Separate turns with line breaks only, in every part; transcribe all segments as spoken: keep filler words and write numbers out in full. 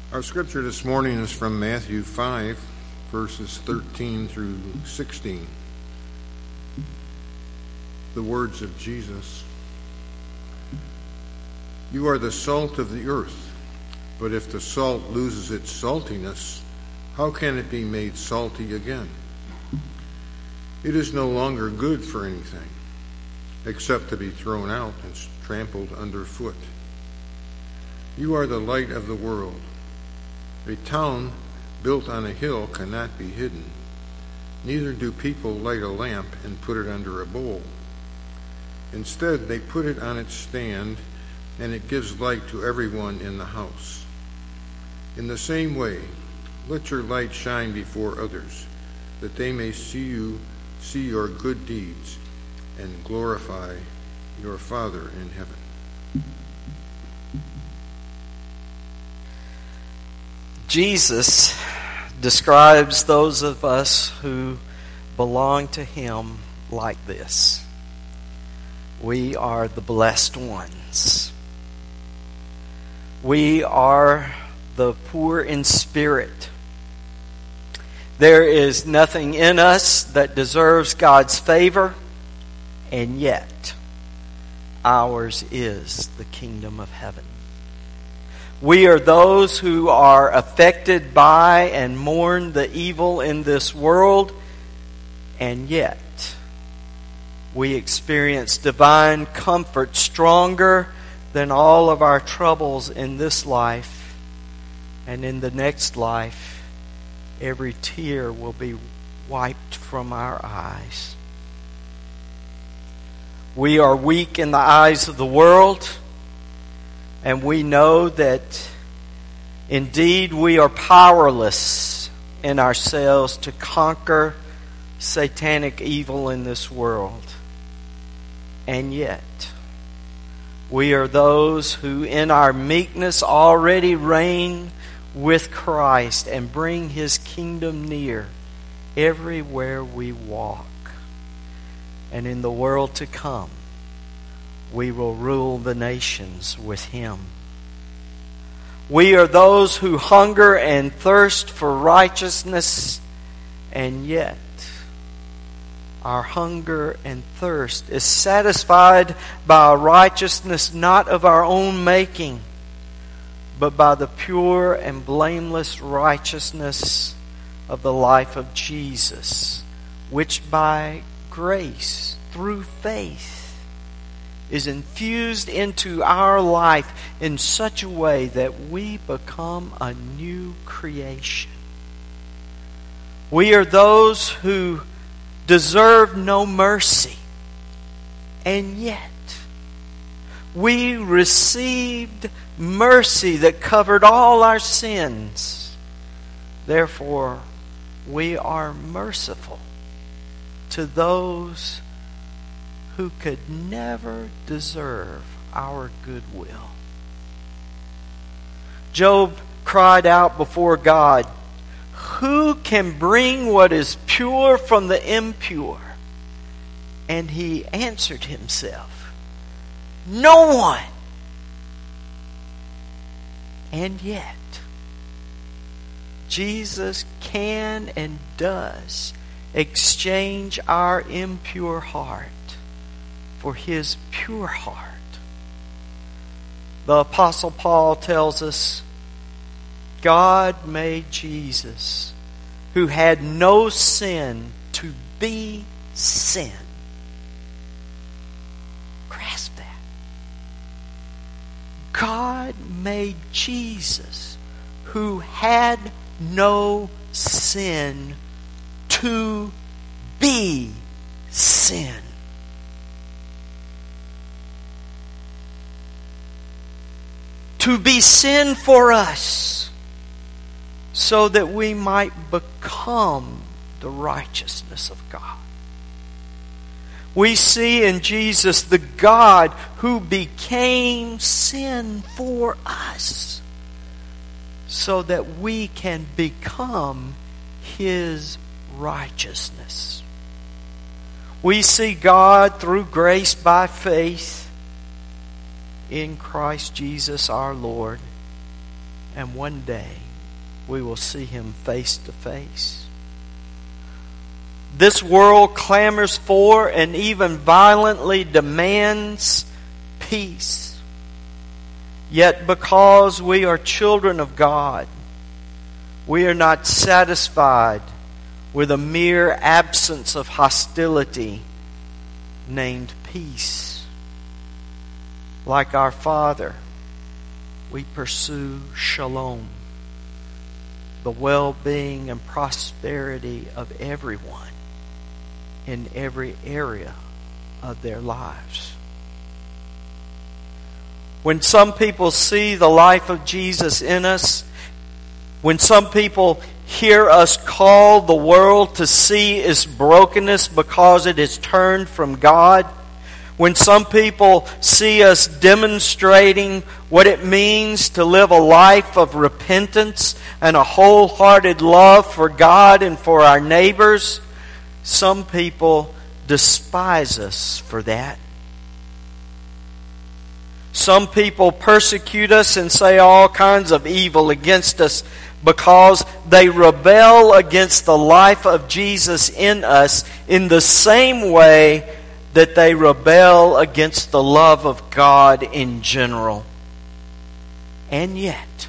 Our scripture this morning is from Matthew five, verses thirteen through sixteen. The words of Jesus. You are the salt of the earth, but if the salt loses its saltiness, how can it be made salty again? It is no longer good for anything, except to be thrown out and trampled underfoot. You are the light of the world. A town built on a hill cannot be hidden. Neither do people light a lamp and put it under a bowl. Instead, they put it on its stand, and it gives light to everyone in the house. In the same way, let your light shine before others, that they may see you, see your good deeds, and glorify your Father in heaven.
Jesus describes those of us who belong to Him like this. We are the blessed ones. We are the poor in spirit. There is nothing in us that deserves God's favor, and yet ours is the kingdom of heaven. We are those who are affected by and mourn the evil in this world, and yet we experience divine comfort stronger than all of our troubles in this life. And in the next life, every tear will be wiped from our eyes. We are weak in the eyes of the world, and we know that indeed we are powerless in ourselves to conquer satanic evil in this world. And yet, we are those who in our meekness already reign with Christ and bring His kingdom near everywhere we walk. And in the world to come, we will rule the nations with Him. We are those who hunger and thirst for righteousness, and yet our hunger and thirst is satisfied by a righteousness not of our own making, but by the pure and blameless righteousness of the life of Jesus, which by grace, through faith, is infused into our life in such a way that we become a new creation. We are those who deserve no mercy, and yet we received mercy that covered all our sins. Therefore, we are merciful to those who could never deserve our goodwill. Job cried out before God, "Who can bring what is pure from the impure?" And he answered himself, "No one." And yet, Jesus can and does exchange our impure heart for His pure heart. The Apostle Paul tells us, God made Jesus, who had no sin, to be sin. Grasp that. God made Jesus, who had no sin, to be sin. To be sin for us, so that we might become the righteousness of God. We see in Jesus the God who became sin for us, so that we can become His righteousness. We see God through grace by faith in Christ Jesus our Lord. and one day we will see Him face to face. This world clamors for and even violently demands peace. Yet because we are children of God, we are not satisfied with a mere absence of hostility named peace. Like our Father, we pursue shalom, the well-being and prosperity of everyone in every area of their lives. When some people see the life of Jesus in us, when some people hear us call the world to see its brokenness because it is turned from God, when some people see us demonstrating what it means to live a life of repentance and a wholehearted love for God and for our neighbors, some people despise us for that. Some people persecute us and say all kinds of evil against us because they rebel against the life of Jesus in us in the same way that they rebel against the love of God in general. And yet,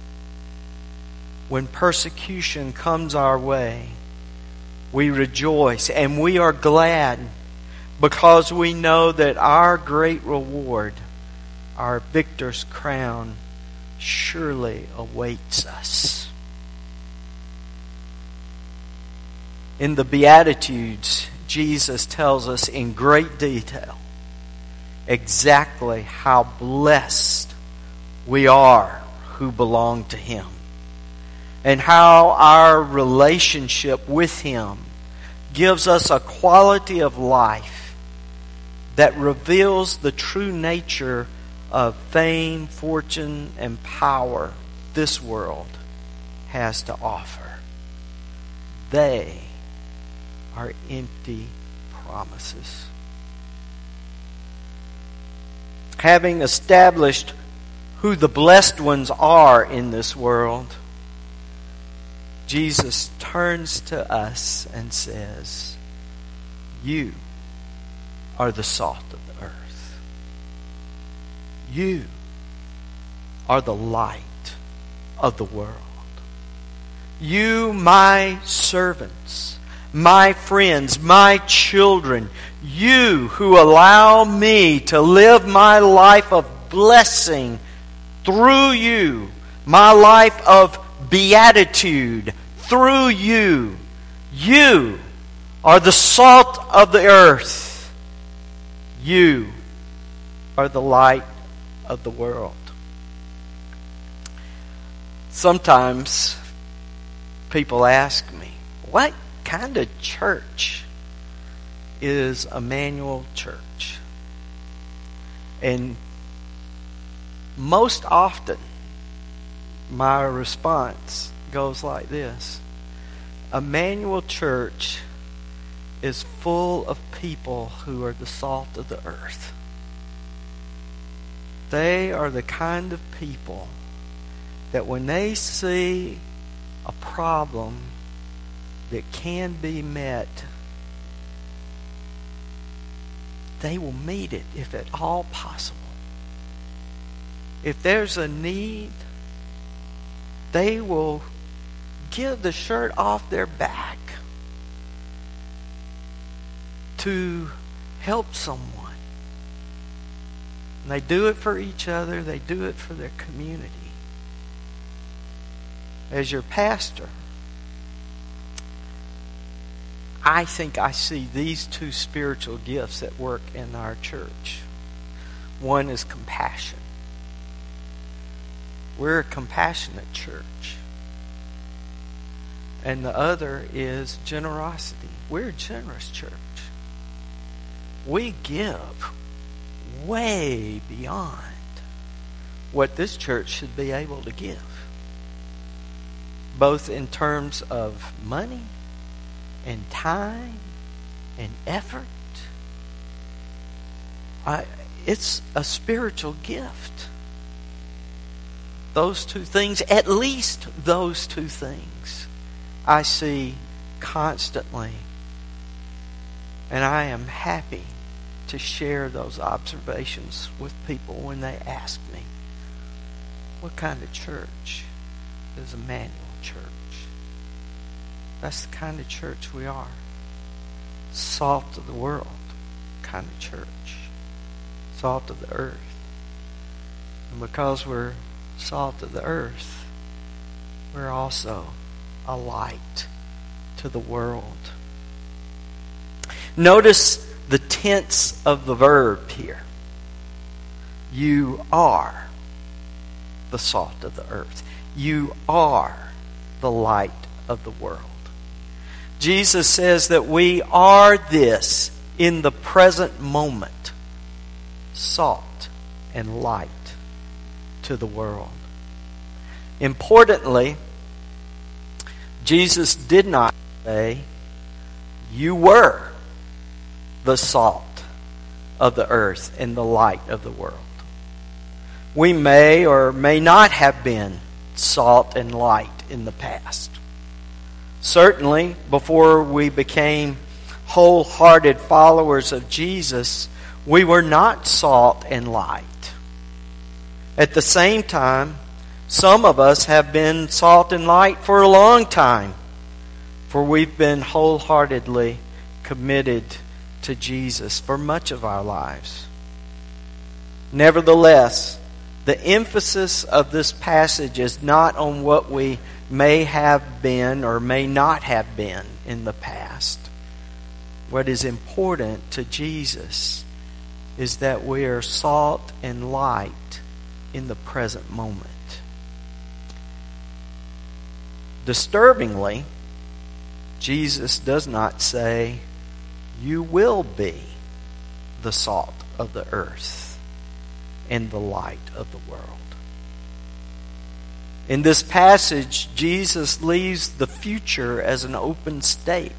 when persecution comes our way, we rejoice and we are glad because we know that our great reward, our victor's crown, surely awaits us. In the Beatitudes, Jesus tells us in great detail exactly how blessed we are who belong to Him, and how our relationship with Him gives us a quality of life that reveals the true nature of fame, fortune, and power this world has to offer. They are empty promises. Having established who the blessed ones are in this world, Jesus turns to us and says, "You are the salt of the earth. You are the light of the world. You, my servants, my friends, my children, you who allow me to live my life of blessing through you, my life of beatitude through you. You are the salt of the earth. You are the light of the world." Sometimes people ask me, what kind of church is Emmanuel Church? And most often, my response goes like this: Emmanuel Church is full of people who are the salt of the earth. They are the kind of people that when they see a problem that can be met, they will meet it if at all possible. If there's a need, they will give the shirt off their back to help someone. And they do it for each other. They do it for their community. As your pastor, I think I see these two spiritual gifts at work in our church. One is compassion. We're a compassionate church. And the other is generosity. We're a generous church. We give way beyond what this church should be able to give, both in terms of money and time and effort. I, it's a spiritual gift. those two things, at least those two things, I see constantly. And I am happy to share those observations with people when they ask me, what kind of church is Emmanuel Church? That's the kind of church we are. Salt of the world kind of church. Salt of the earth. And because we're salt of the earth, we're also a light to the world. Notice the tense of the verb here. You are the salt of the earth. You are the light of the world. Jesus says that we are this in the present moment. Salt and light to the world. Importantly, Jesus did not say, you were the salt of the earth and the light of the world. We may or may not have been salt and light in the past. Certainly, before we became wholehearted followers of Jesus, we were not salt and light. At the same time, some of us have been salt and light for a long time, for we've been wholeheartedly committed to Jesus for much of our lives. Nevertheless, the emphasis of this passage is not on what we may have been or may not have been in the past. What is important to Jesus is that we are salt and light in the present moment. Disturbingly, Jesus does not say, you will be the salt of the earth and the light of the world. In this passage, Jesus leaves the future as an open state.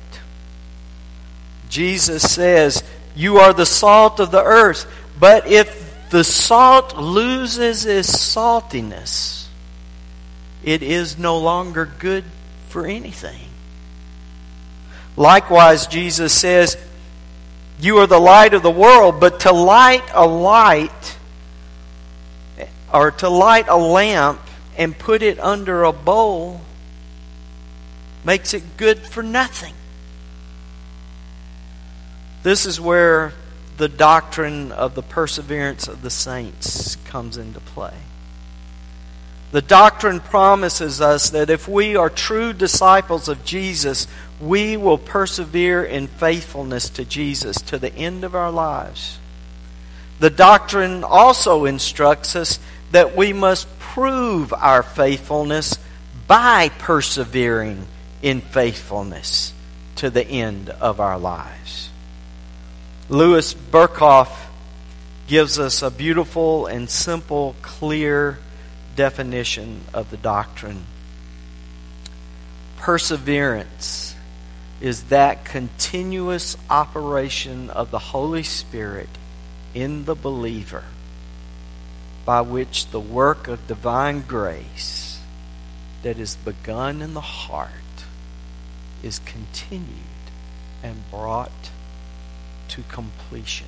Jesus says, you are the salt of the earth, but if the salt loses its saltiness, it is no longer good for anything. Likewise, Jesus says, you are the light of the world, but to light a light, or to light a lamp and put it under a bowl, makes it good for nothing. This is where the doctrine of the perseverance of the saints comes into play. The doctrine promises us that if we are true disciples of Jesus, we will persevere in faithfulness to Jesus to the end of our lives. The doctrine also instructs us that we must prove our faithfulness by persevering in faithfulness to the end of our lives. Louis Berkhoff gives us a beautiful and simple, clear definition of the doctrine. Perseverance is that continuous operation of the Holy Spirit in the believer by which the work of divine grace that is begun in the heart is continued and brought to completion.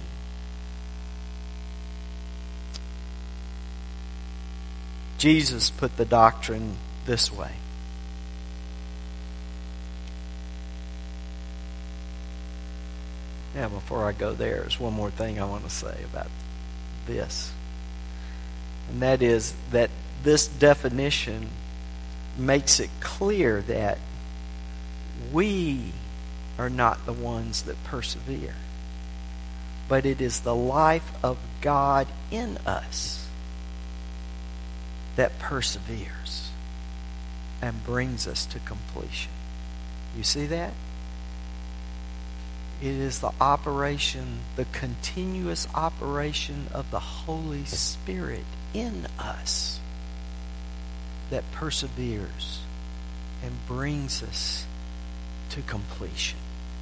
Jesus put the doctrine this way. Now, before I go there, there's one more thing I want to say about this. And that is that this definition makes it clear that we are not the ones that persevere, but it is the life of God in us that perseveres and brings us to completion. You see that? It is the operation, the continuous operation of the Holy Spirit in us that perseveres and brings us to completion.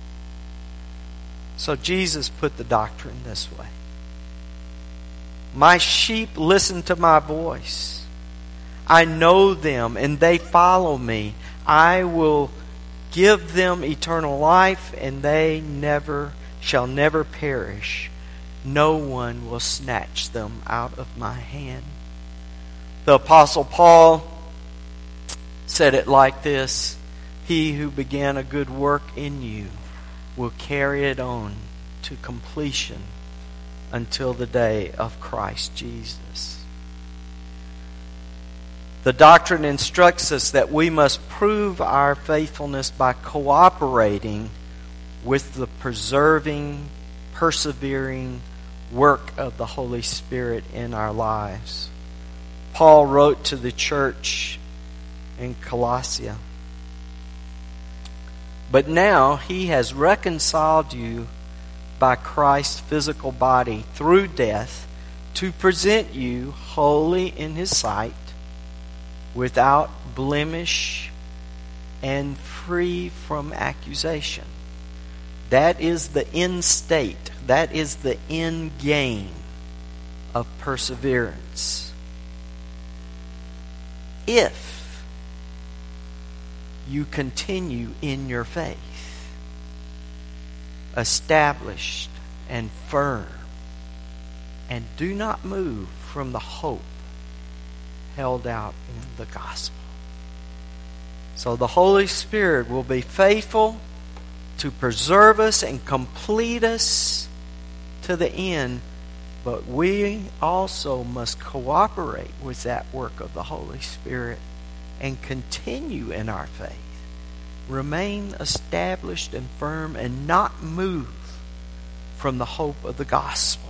So Jesus put the doctrine this way. My sheep listen to my voice. I know them, and they follow me. I will give them eternal life, and they never shall never perish. No one will snatch them out of my hand. The Apostle Paul said it like this: He who began a good work in you will carry it on to completion until the day of Christ Jesus. The doctrine instructs us that we must prove our faithfulness by cooperating with the preserving, persevering work of the Holy Spirit in our lives. Paul wrote to the church in Colossia, "But now he has reconciled you by Christ's physical body through death to present you holy in his sight, without blemish and free from accusation." That is the end state. That is the end game of perseverance. If you continue in your faith, established and firm, and do not move from the hope held out in the gospel. So the Holy Spirit will be faithful to preserve us and complete us to the end, but we also must cooperate with that work of the Holy Spirit and continue in our faith. Remain established and firm and not move from the hope of the gospel.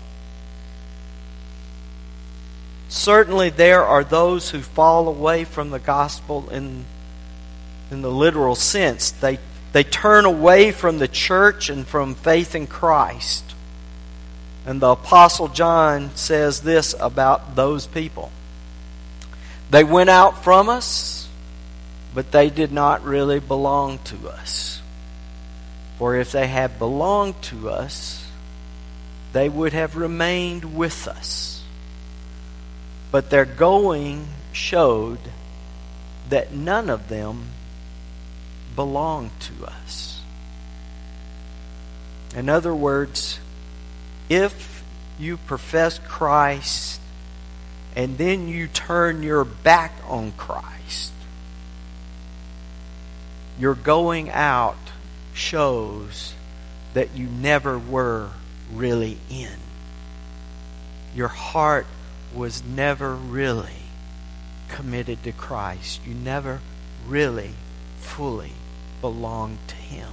Certainly there are those who fall away from the gospel in, in the literal sense. They, they turn away from the church and from faith in Christ. And the Apostle John says this about those people: "They went out from us, but they did not really belong to us. For if they had belonged to us, they would have remained with us. But their going showed that none of them belonged to us." In other words, if you profess Christ and then you turn your back on Christ, your going out shows that you never were really in. Your heart was never really committed to Christ. You never really fully belonged to Him.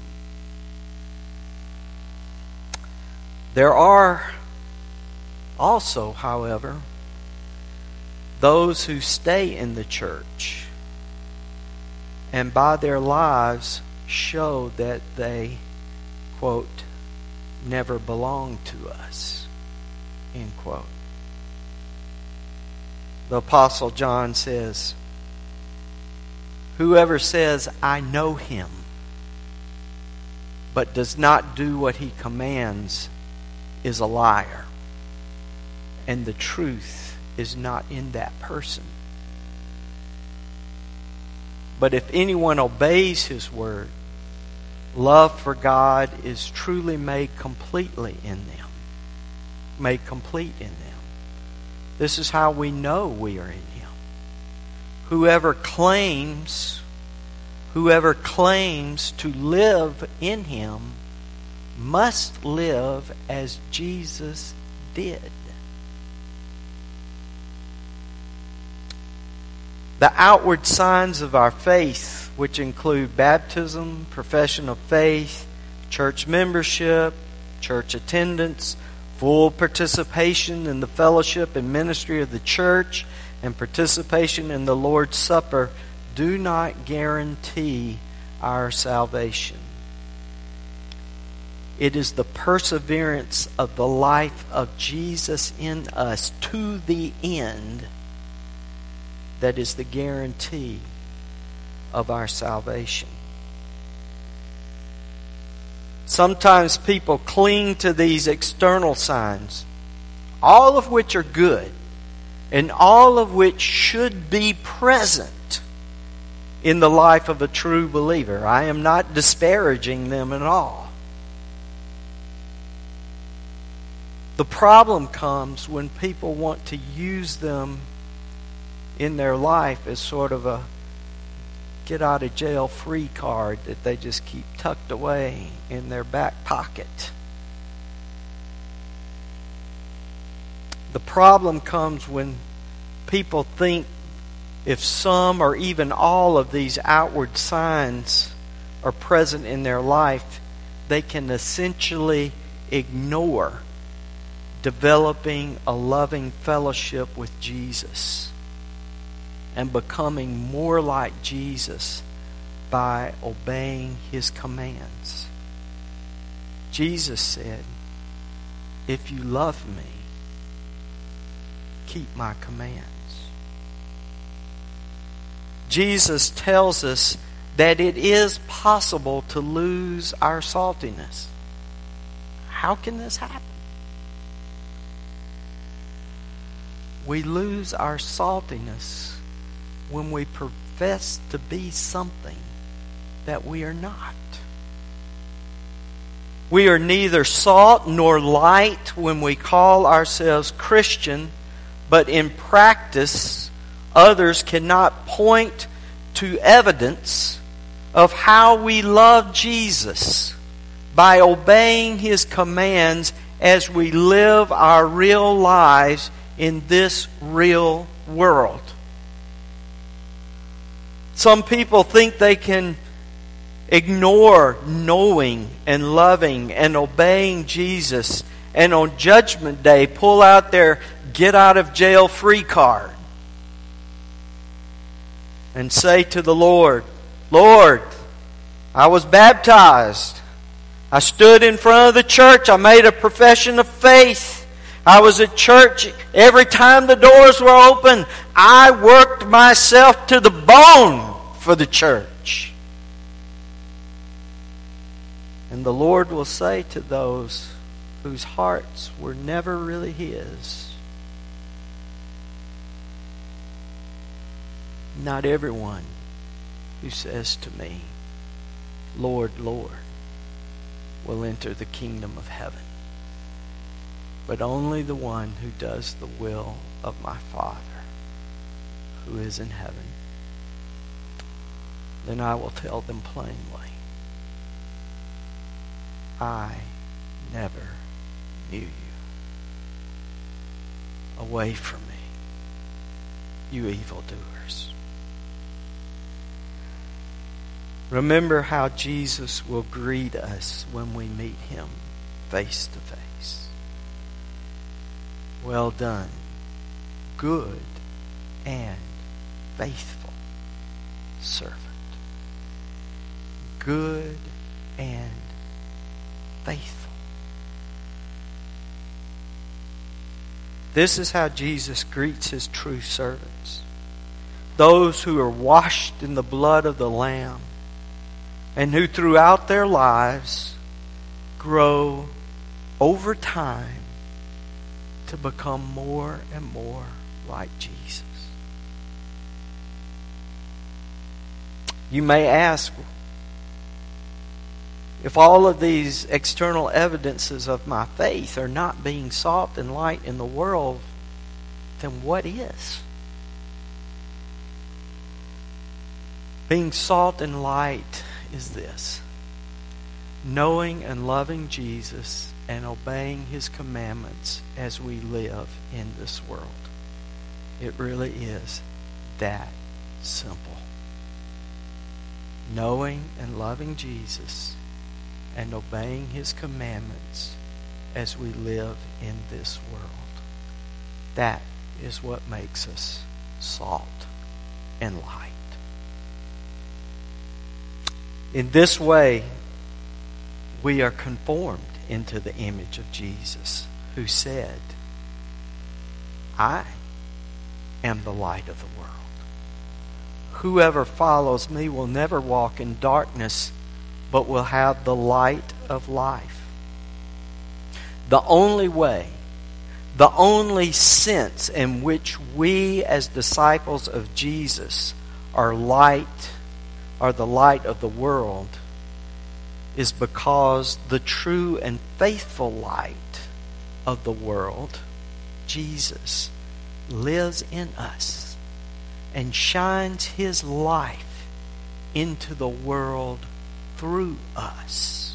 There are also, however, those who stay in the church and by their lives show that they, quote, never belonged to us, end quote. The Apostle John says, "Whoever says, 'I know him,' but does not do what he commands is a liar, and the truth is not in that person. But if anyone obeys his word, love for God is truly made completely in them, made complete in them. This is how we know we are in Him. Whoever claims, whoever claims to live in Him must live as Jesus did." The outward signs of our faith, which include baptism, profession of faith, church membership, church attendance, full participation in the fellowship and ministry of the church, and participation in the Lord's Supper, do not guarantee our salvation. It is the perseverance of the life of Jesus in us to the end that is the guarantee of our salvation. Sometimes people cling to these external signs, all of which are good, and all of which should be present in the life of a true believer. I am not disparaging them at all. The problem comes when people want to use them in their life as sort of a get out of jail free card that they just keep tucked away in their back pocket. The problem comes when people think if some or even all of these outward signs are present in their life, they can essentially ignore developing a loving fellowship with Jesus and becoming more like Jesus by obeying His commands. Jesus said, "If you love me, keep my commands." Jesus tells us that it is possible to lose our saltiness. How can this happen? We lose our saltiness when we profess to be something that we are not. We are neither salt nor light when we call ourselves Christian, but in practice, others cannot point to evidence of how we love Jesus by obeying His commands as we live our real lives in this real world. Some people think they can ignore knowing and loving and obeying Jesus and on Judgment Day pull out their get out of jail free card and say to the Lord, "Lord, I was baptized. I stood in front of the church. I made a profession of faith. I was at church every time the doors were open. I worked myself to the bone for the church." And the Lord will say to those whose hearts were never really His, "Not everyone who says to me, 'Lord, Lord,' will enter the kingdom of heaven, but only the one who does the will of my Father who is in heaven." Then I will tell them plainly, "I never knew you. Away from me, you evildoers." Remember how Jesus will greet us when we meet Him face to face. "Well done, good and faithful servant." Good and faithful. This is how Jesus greets His true servants. Those who are washed in the blood of the Lamb and who throughout their lives grow over time to become more and more like Jesus. You may ask, if all of these external evidences of my faith are not being salt and light in the world, then what is? Being salt and light is this: knowing and loving Jesus and obeying His commandments as we live in this world. It really is that simple. Knowing and loving Jesus and obeying His commandments as we live in this world. That is what makes us salt and light. In this way, we are conformed into the image of Jesus, who said, "I am the light of the world. Whoever follows me will never walk in darkness, but will have the light of life." The only way the only sense in which we as disciples of Jesus are light, are the light of the world, is because the true and faithful light of the world, Jesus, lives in us and shines His life into the world through us.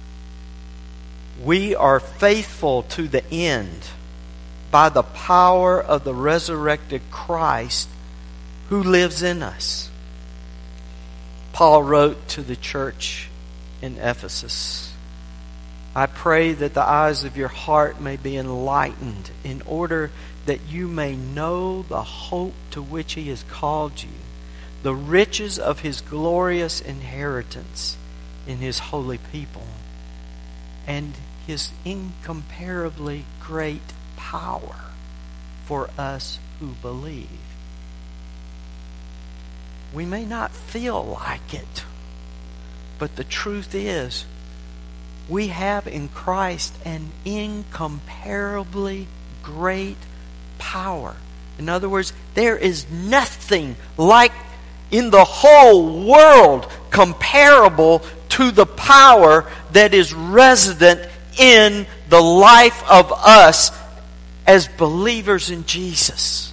We are faithful to the end by the power of the resurrected Christ who lives in us. Paul wrote to the church in Ephesus, I pray that the eyes of your heart may be enlightened in order that you may know the hope to which He has called you, the riches of His glorious inheritance in His holy people, and His incomparably great power for us who believe. We may not feel like it, but the truth is, we have in Christ an incomparably great power. In other words, there is nothing like in the whole world comparable to the power that is resident in the life of us as believers in Jesus.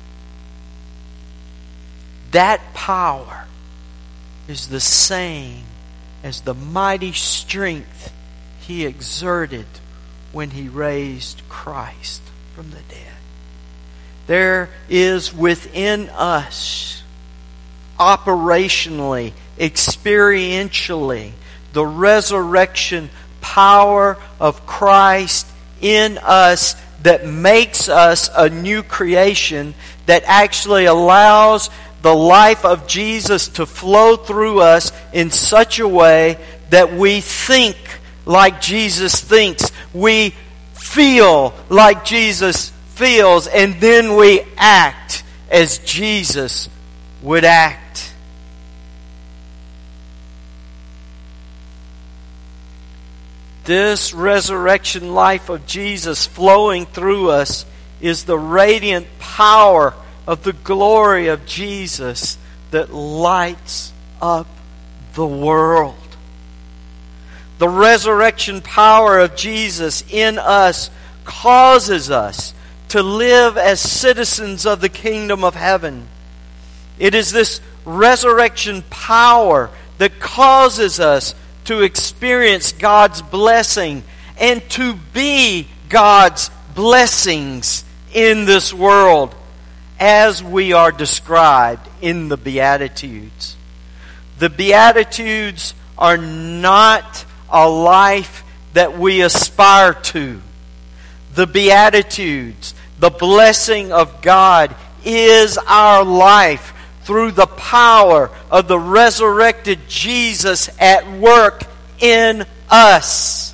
That power is the same as the mighty strength He exerted when He raised Christ from the dead. There is within us, operationally, experientially, the resurrection power of Christ in us that makes us a new creation, that actually allows the life of Jesus to flow through us in such a way that we think like Jesus thinks, we feel like Jesus feels, and then we act as Jesus would act. This resurrection life of Jesus flowing through us is the radiant power of the glory of Jesus that lights up the world. The resurrection power of Jesus in us causes us to live as citizens of the kingdom of heaven. It is this resurrection power that causes us to experience God's blessing and to be God's blessings in this world, as we are described in the Beatitudes. The Beatitudes are not a life that we aspire to. The Beatitudes, the blessing of God, is our life through the power of the resurrected Jesus at work in us.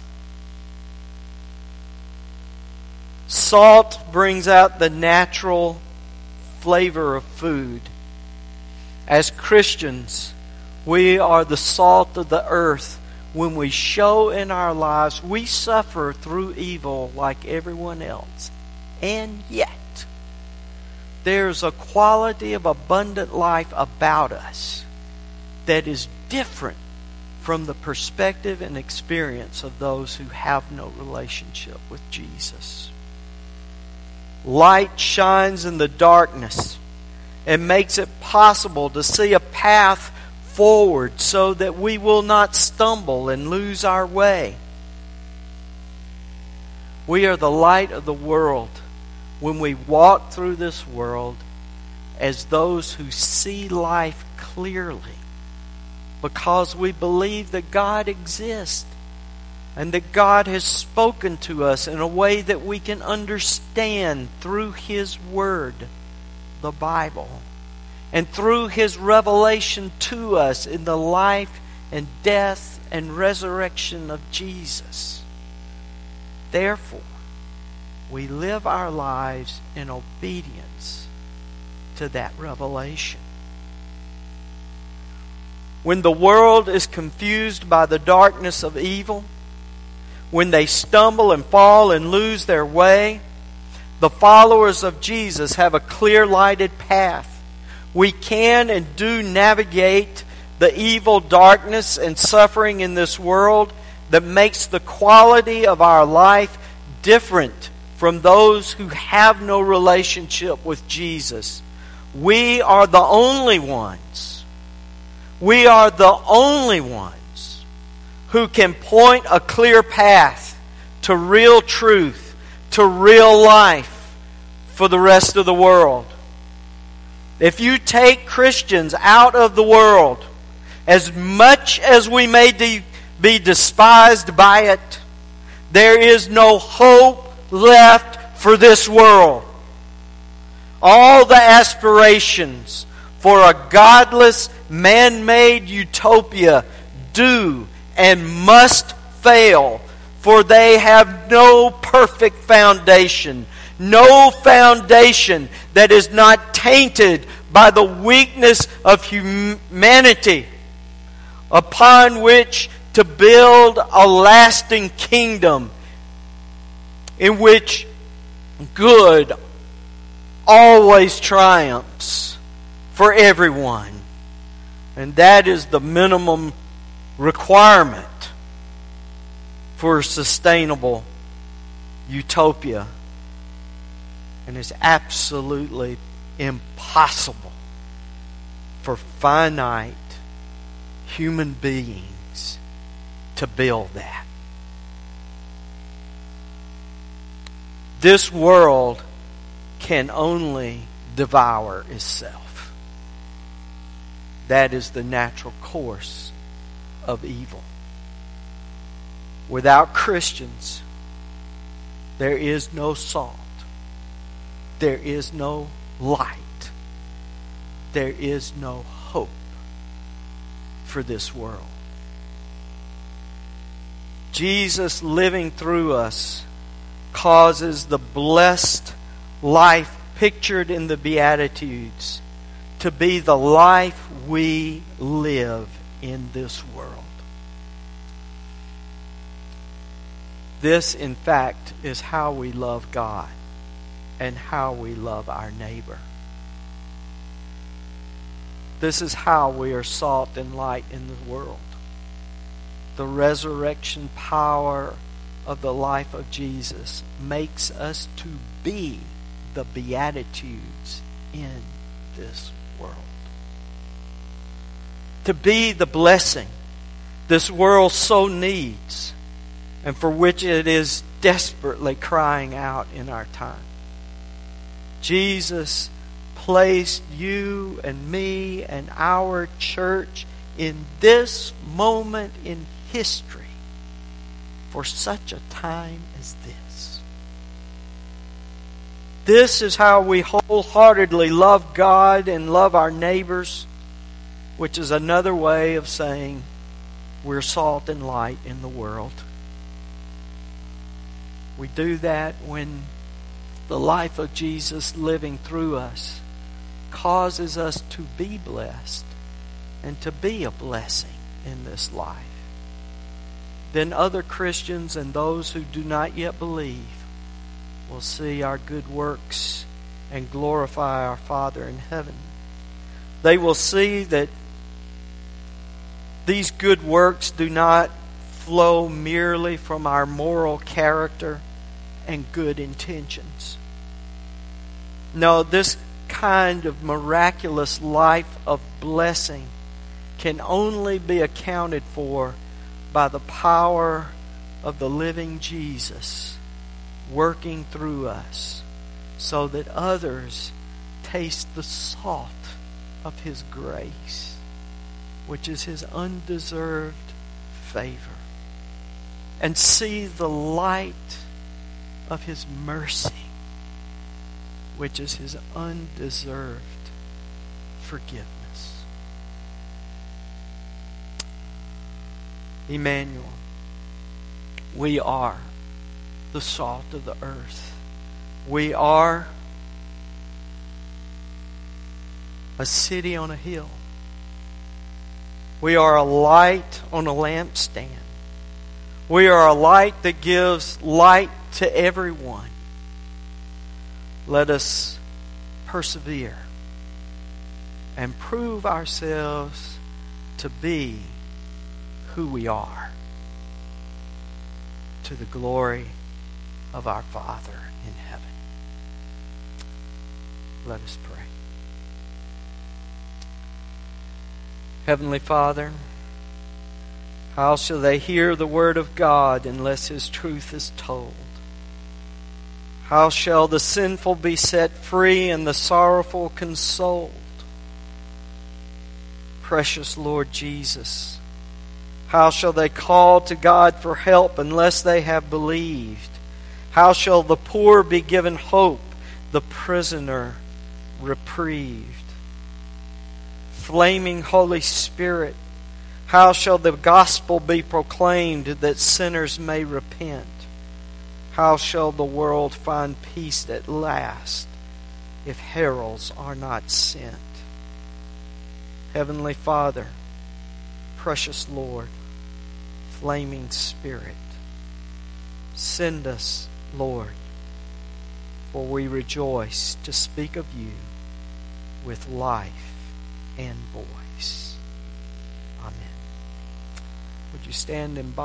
Salt brings out the natural flavor of food. As Christians, we are the salt of the earth. When we show in our lives, we suffer through evil like everyone else. And yet, there's a quality of abundant life about us that is different from the perspective and experience of those who have no relationship with Jesus. Light shines in the darkness and makes it possible to see a path forward so that we will not stumble and lose our way. We are the light of the world when we walk through this world as those who see life clearly, because we believe that God exists and that God has spoken to us in a way that we can understand through His Word, the Bible, and through His revelation to us in the life and death and resurrection of Jesus. Therefore, we live our lives in obedience to that revelation. When the world is confused by the darkness of evil, when they stumble and fall and lose their way, The followers of Jesus have a clear lighted path. We can and do navigate the evil, darkness, and suffering in this world that makes the quality of our life different from those who have no relationship with Jesus. We are the only ones. We are the only ones who can point a clear path to real truth, to real life for the rest of the world. If you take Christians out of the world, as much as we may de- be despised by it, there is no hope left for this world. All the aspirations for a godless, man-made utopia do and must fail, for they have no perfect foundation, no foundation that is not tainted by the weakness of humanity, upon which to build a lasting kingdom in which good always triumphs for everyone. And that is the minimum requirement for a sustainable utopia. And it's absolutely impossible for finite human beings to build that. This world can only devour itself. That is the natural course of evil. Without Christians, there is no salt. There is no light. There is no hope for this world. Jesus living through us causes the blessed life pictured in the Beatitudes to be the life we live in this world. This, in fact, is how we love God and how we love our neighbor. This is how we are salt and light in the world. The resurrection power of the life of Jesus makes us to be the Beatitudes in this world. To be the blessing this world so needs and for which it is desperately crying out in our time. Jesus placed you and me and our church in this moment in history for such a time as this. This is how we wholeheartedly love God and love our neighbors, which is another way of saying we're salt and light in the world. We do that when the life of Jesus living through us causes us to be blessed and to be a blessing in this life. Then other Christians and those who do not yet believe will see our good works and glorify our Father in heaven. They will see that these good works do not flow merely from our moral character and good intentions. No, this kind of miraculous life of blessing can only be accounted for by the power of the living Jesus working through us so that others taste the salt of His grace, which is His undeserved favor, and see the light of His mercy, which is His undeserved forgiveness. Emmanuel, we are the salt of the earth. We are a city on a hill. We are a light on a lampstand. We are a light that gives light to everyone. let us persevere and prove ourselves to be who we are, to the glory of our Father in heaven. Let us pray. Heavenly Father, how shall they hear the word of God unless His truth is told? How shall the sinful be set free and the sorrowful consoled? Precious Lord Jesus, how shall they call to God for help unless they have believed? How shall the poor be given hope, the prisoner reprieved? Flaming Holy Spirit, how shall the gospel be proclaimed that sinners may repent? How shall the world find peace at last if heralds are not sent? Heavenly Father, precious Lord, flaming Spirit, send us, Lord, for we rejoice to speak of You with life and voice. Amen. Would you stand and bow?